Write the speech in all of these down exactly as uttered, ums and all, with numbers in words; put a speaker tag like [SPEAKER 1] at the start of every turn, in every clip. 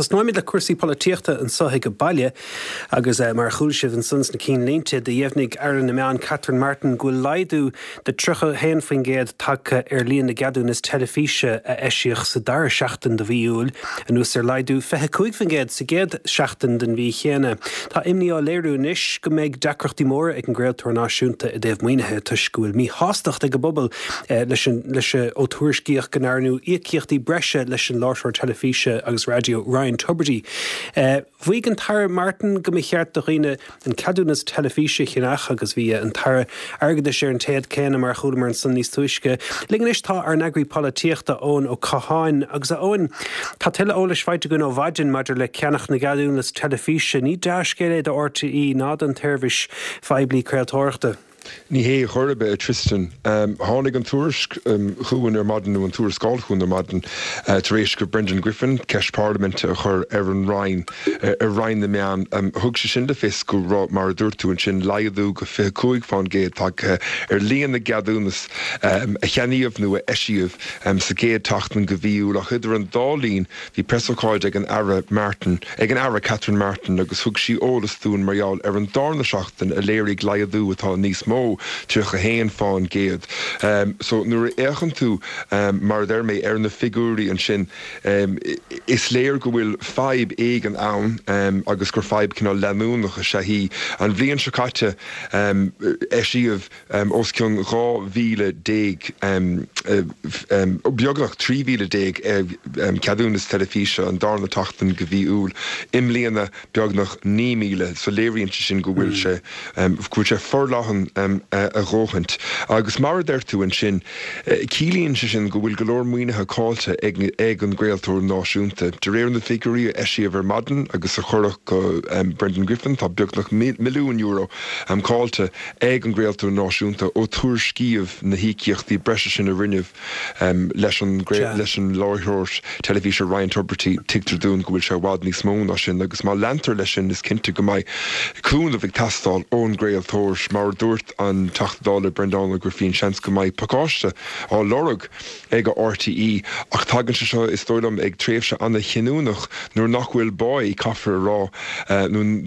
[SPEAKER 1] tas nóid le cuasaí políochta an sothaigh go baile agus mar chúilsibh an sons na cín léinte de dhéimhnig ar na meán Catherine Martin go leidú de trucha héan faoin géad take ar líon na gadún is telefíse a eisiach sa dar seachtain de bhíúil an ús ar leidú fethe cuaig faoin géad sa géad seachtain den bhí chéine. Tá imní á léirú níos go méid decrochtaí mór ag an gréaltóir náisiúnta i dtéobh muoinethe tuisciúil. Mí hástacht ag go bobbal leis ó tuairiscíoch go nárnú íochtaí breise leis an láithreoir telefíse agus radio Ryan Tubridy. Bhuaigh an tar Martin go mé cheart do riine an cadúnas telefíse chinach agus bhí an tar agad sé an téad céine mar chuúla mar an san níos tuisce. Ligan is tá ar nagraí políochta ón ó Caháin agus a ón tá tuile ólas feite gon ó bhaidin maidir le ceannach na gadúnas telefíse ní deascéile de R T E nád an téirbhis feidblí creatóireachta.
[SPEAKER 2] Ní hé chorbe Tristan um, hánig an túrisk um, chuúin ar maden an túr sáilchún ar maden uh, taréis go Brendan Griffin ceis Parliament a chur ar an Ryan uh, ar Ryan na meán um, thug se sin de fis go rá mar dúirtú an sin laiadú go fé cúig fáin géad tá uh, ar líon na gadúnas um, a cheaníomh nu a eisiomh um, sa géad tachtan go bhíú a chuidir an dálín hí presocáid ag an ara Martin ag an ara Catherine Martin agus thug sí ólas dún marall ar an darna seachtain a léirigh laiadú atá níos mó tuach a héan fáin géad. Um, so nuair échan tú um, mar der mé ar na figúrí an sin um, is léir go bhfuil feib éig an ann um, agus gur feib cinál leanúnach a sé hí an bhíon se caite um, eisiomh um, os cion rá mhíle déag um, uh, um, beagnach trí mhíle déag uh, um, cadúnas telefíse an darna tachtan go bhí úl imlíana beagnach ní míle so léiríonn sin go bhfuil se um, go sé forlachan um, Uh, a róchant. Agus mar dertú an sin uh, cílíonn se sin go bhfuil golóir muoinethe cáilte ag, ag an gréaltóir náisiúnta. De réir na figurí a eisiomh ar maden agus a chorach go um, Brendan Griffin tá beagnach milliún euro am um, cáilte ag an gréaltóir náisiúnta ó tuairiscíomh na hícíochtaí breise sin a rinneamh um, leis an leis an láithreoir telefíse Ryan Tubridy tigtar dún go bhfuil se bhád níos mó ná sin agus má leantar leis sin is cinnte go mbeidh clún a bhíh tastáil ón gréaltóir mar dúirt an tachtdála Brendan Griffin seans go mbeidh pacáiste á lorug ag a R T E ach tagann se seo is stoilm ag tréimhse anna chinúnach nuair nach bhfuil báid caithfar rá uh,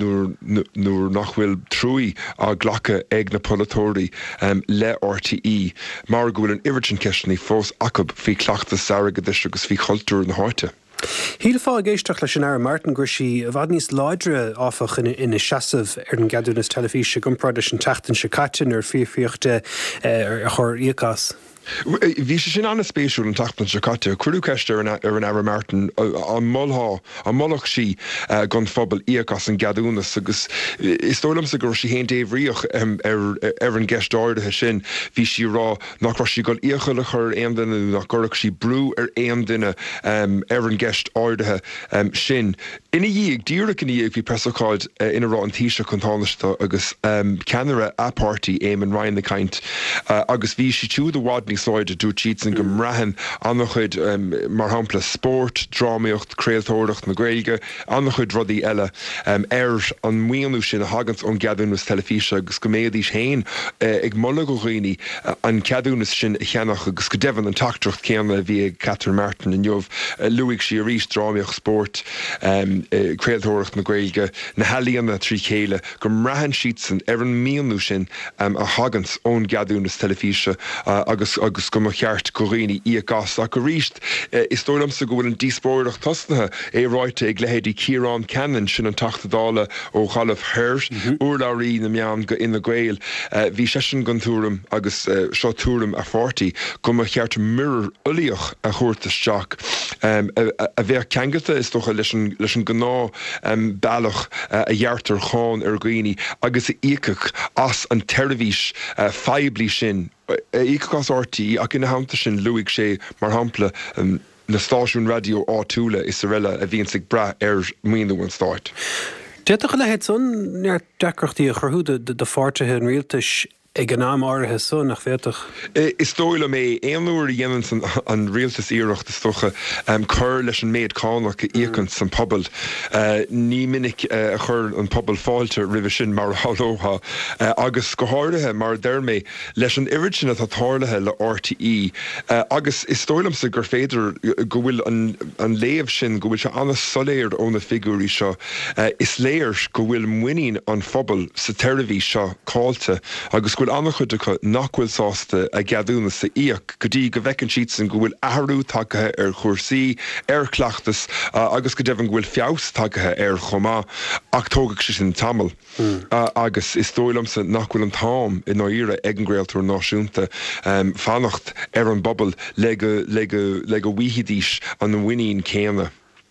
[SPEAKER 2] nuair nach bhfuil trúí a ghlacha ag na polatóirí um, le R T E mar go bhfuil an ivertin ceisnaí fós acab fhí cleachta sargadis agus fhí cultúr na háite.
[SPEAKER 1] Híle fá géisteach leis an ara Martin gur sí a bhd níos láidre áfach ina, ina seasamh ar an gadúnas telefíse gomprad an tachtain se catain ar fíorfíochta ar chur íocas.
[SPEAKER 2] Bhí sé sin anna spéisiúil an tachtan se caite, chuú ceiste ar an ara Martin an mollá an mollach sí uh, gan fphobal íocas an gadúnas agus is tólam sa gur sí héon déhríoch um, ar, ar an gceistáirithe sin bhí sí rá nach ra sí gon íocha le chur aon duine nach gurach sí brú ar aon duine um, ar an gceistáirithe um, sin. Ina dhéag díreach in dhéag bhí presocáid uh, ina rá an tíise chutáneiste agus um, ceanara apártaí Éamon Ryan na caint uh, agus bhí sí túú do bhád sláide dú títs an go mraithin annach chuid um, mar hampla sport, drámaíocht, creatóireacht na Gaeilge, annach chuid rudaí eile um, ar an muonú sin a hagans ón gadúnas telefíse agus go méad ís héin uh, ag mulla go rií uh, an cadúnas sin cheannach agus go devan an tachtracht céanna bhí ag Catherine Martin in jobh uh, luigh sí a rís drámaíocht sport, um, uh, creatóireacht na Gaeilge, na helíanna trí chéile go mraithin siad ar an muonú sin um, a hagans ón gadúnas telefíse uh, agus agus go cheart choíní íocas a go ríist uh, is tólam sa go bhfuil an díspóireach tosnathe é ráite ag lehéadí Ciarán Cannon sin an tachtadála ó Chalamh Hirsch mm-hmm. Uirlaí na meán go ina Gael uh, bhí sé sin gan túram agus uh, seo túram a forty go cheart mirror uliach a chuirtasteach um, a, a, a bheith ceangata is tócha leis an gná um, bailach uh, a dheartar cháin ar Gaoine agus íocach as an tervís uh, feibli sin ícás R T E ach ina hamta sin luigh sé mar hampla um, na stáisiún radio áitiúla is a riile a bhíonn sig bra ar muoinú an stáit.
[SPEAKER 1] Déach le héad son near decrochtaí a churthú de fáirtethe an rialtas ag an náam áirithe so nach féach.
[SPEAKER 2] Is dóile mé éonúir dhéanaan an rialtas íireachta stocha chur leis an méid cánach go íocann san pobal. Ní minic a chur an pobal fáilte ribh sin mar hallóha agus go háirithe mar dermé leis an irid sin atá táirlathe le R T E. Agus is dóilamsa gur féidir go bhfuil an léamh sin go bhfuil se anna soléir óna figúí seo. Is léir go bhfuil muoín an phobal sa teirihí seo cáilte agus bhfuil annach chuidecha nachhfuil sásta a geadúna sa íoc go dtí go bhhecinn siad san go bhfuil ahrú takeithe ar chóirsaí ar cleachtas agus go deimhin bhfuil feabhas takeithe ar chomá ach tógadh si sin tamil. Agus is dóilamsa nachhfuil an tám in áíre ag an gréaltar náisiúnta fannacht ar an bobbal le go bhuichidís an na muoín céanna.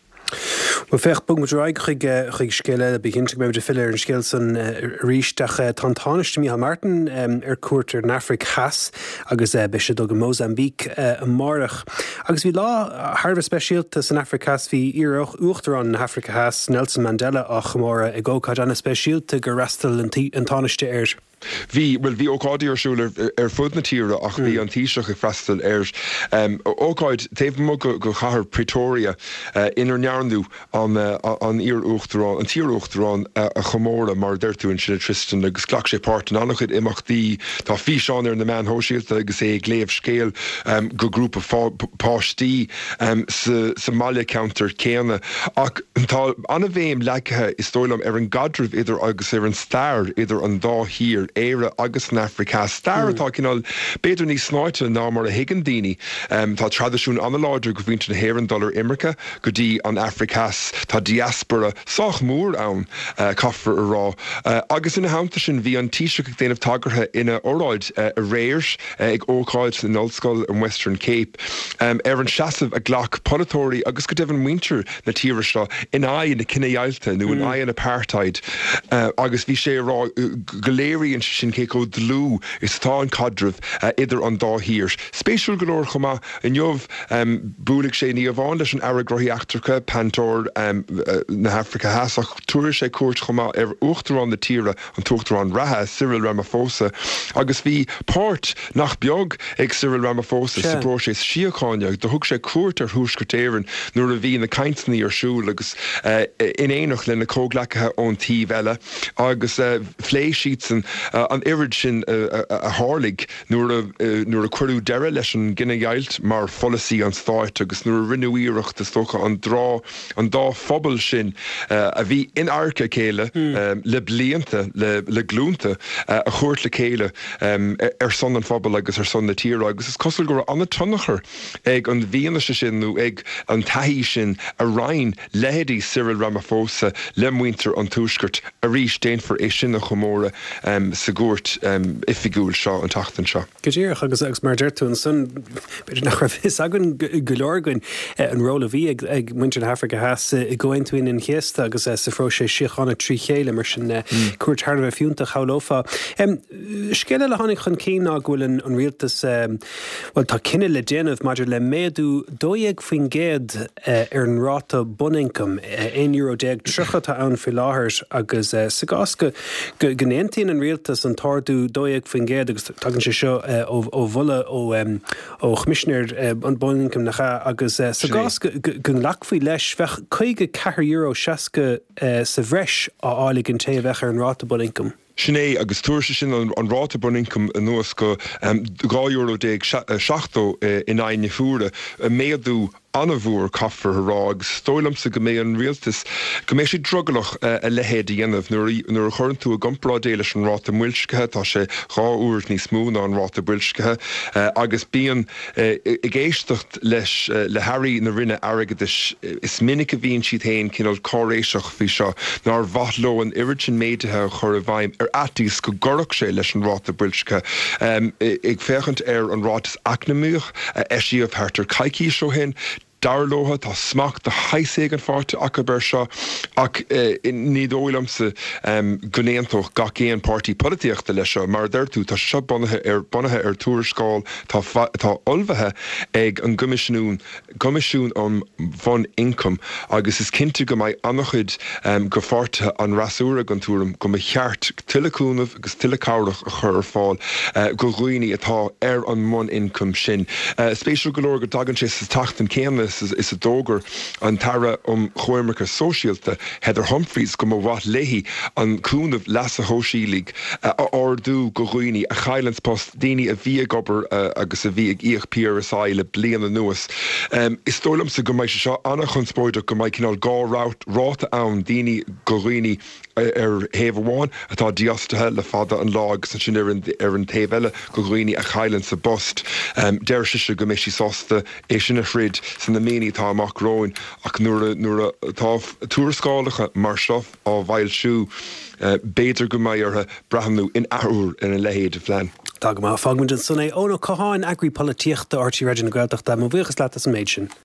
[SPEAKER 1] Well fech bug met raig chuig chuig scéile begint me de filler an scéil san ríisteach tantáiste mí ha Martin ar cuat ar Afric Has agus be se do go Mozambique an marach. Agus bhí lá Harbh speisialta san Afric Has hí iarach uachtar an Africa Has Nelson Mandela a chomóra i ggócáid anna speisialta go rastal an tánaiste air.
[SPEAKER 2] Bhí bhfuil bhí ócáidíarsúil ar fud na tíre ach bhí an tíiseach i freistal air. Ócáid taobh mo go chathair Pretoria inar nearnú an ír uachtarán, an tír uachtarán a chomóra mar deirtúin sin Tristan agus ghlach sé páirt an annachid imachtaí tá fí seán ar na meán hóisialta agus é gléamh scéal go grúpa páistí sa Mallia Counter céanna. Ach tá anna bhéim leicthe is dóilam ar an gadribh idir agus ar an stair idir an dá hir éire agus an Africa Star atá cinál beidir ní snáite ná mar a higann daoine. Tá tradiisiún anna láidir go bhíonn na héireann dul Imreacha go dtí an Africas tá diaspora sách mór ann caithfar ará. Agus ina hamta sin bhí an tíiseach ag déanamh tagartha ina óráid a réirs ag ócáid na Nolscoil an Western Cape. Ar an seasamh a ghlach polytóirí agus go deimhin muintir na tíre seo in aghaidh na Cinnéalta nó in aghaidh an apartheid. Agus bhí sé rá goléiríonn sin cé go dlú is tá an cadribh idir an dá hírs. Spéisiúil go leor chumá in jobh búlaigh sé ní a bháin leis an aragroí achtarcha Pantor na Africa Has ach túir sé cuairt chumá ar uachtarán na tíre an tuachtarán ratha Cyril Ramaphosa agus bhí páirt nach beag ag Cyril Ramaphosa sa bró sé siocháineach do thug sé cuairt ar thuaisceirtéireann nuair a bhí na caintní ar siúil agus in éanach le na cóghlacathe ón tíomh eile agus phléisiad san an irid sin a hálaigh nuair a cuireadh deire leis an Gine-Gaelt mar folasí an stáit agus nuair a rinneoíireacht is tócha an drá an dá phobal sin a bhí in airce céile le blianta le glúnta a chuirt le céile ar son an phobal agus ar son na tíre agus is cosúil gur anna tunnachar ag an bhíanaise sin nó ag an taithí sin a rainn lehéadí Cyril Ramaphosa le muintir an túisceart a rís déanfar é sin na chomóra sa gúirt ifigúil seo an tachtain seo.
[SPEAKER 1] Gedéirech agus agus mar deirtún san beidir nach raibh is agan go leorgain an róla bhí ag muintir na Africa Has i gcóintuin in chéasta agus sa fró sé siochanna trí chéile mar sin cuairt thar bheith fiúnta chaolófa. Scéile le tháinig chun cín ná ghfuil an rialtas bhfuil tá cinenne le déanamh maidir le méadú dóigh faoin géad ar an ráta bunincam one euro déag trchata ann fi láthairs agus sa gásca go gnéontaíonn an rialtas an tardú dóigh faoin géad agus tagann sé seo ó bhulla ó chmisneir an bunincam nach agus sa gásca go nglachfaí leis bheith chuige ceathair euro seasca sa bhreis á álaigh an taobh ar an ráta bunincam.
[SPEAKER 2] Sinné agus tuairse sin an ráta bunincam nuas go gá euro déag seachtó in aine fuaire a méadú anna bhúr caithfar rá agus stóilamsa go mé an rialtas go mé sé drogalach a lehéad dhéanamh nuair a churann tú a gomprá déile an ráta muilscathe tá sé dhá uair níos mó ná an ráta builscathe agus bíon i ggéisteacht leis le hairí na rinne airgeadis is minic a bhíonn siad hain cinál choréiseach bhí seo ná bhathló an irid sin méidethe chur a bhaim ar atíos go gorach sé leis an ráta builscathe ag féchant ar an rátas acnamúach eisiíomh hartar caiicí seo hen darlótha tá smach de haisé an fáte a ber seo ach ní dólamsa gonéantoch ga céan pártí políochta lei seo mar d'irtú tá seo bunathe ar bunathe ar túrascáil tá tá olbhathe ag an gomisisiún gomisisiún an bhon income agus is cinnte go mbeidh annachchuid um, go forte an rasúra an túram go cheart tileúnmh agus tilecárach a chur fáil uh, go roioine atá ar an mon income sin. Uh, Spéisiú golóir go dagan sé sa tachtan céannas is, is a dógur an tara um chuirmecha sosiálta Heather Humphreys go bhhat léhí an cúnmh las a hóisiílig uh, a ordú go roioine a Highlands Post daoine a bhí gobar uh, agus a bhí ag íoch píar asáile bliana nuas. Um, is tólam sa go mbeidh se seo annach chun spóide go mbeidh cinál gá ráta ann daoine go roioine ar héamháin atá diastathe le fada an lág san sin ar an taobh go roioine a Highlands sa bost. Um, Deir siise go méisi sásta é sin a chrid san na méí tá amach róin ach nuair nuair tá túrascálacha mar stof á bhail siú uh, béidir go mbeidh artha brahanú in airúr in a lehéad a phlean.
[SPEAKER 1] Dag má fagman san é óna coháin agri políochta ortí Regina Gaeltachta mo bhuachas leat as an méid sin.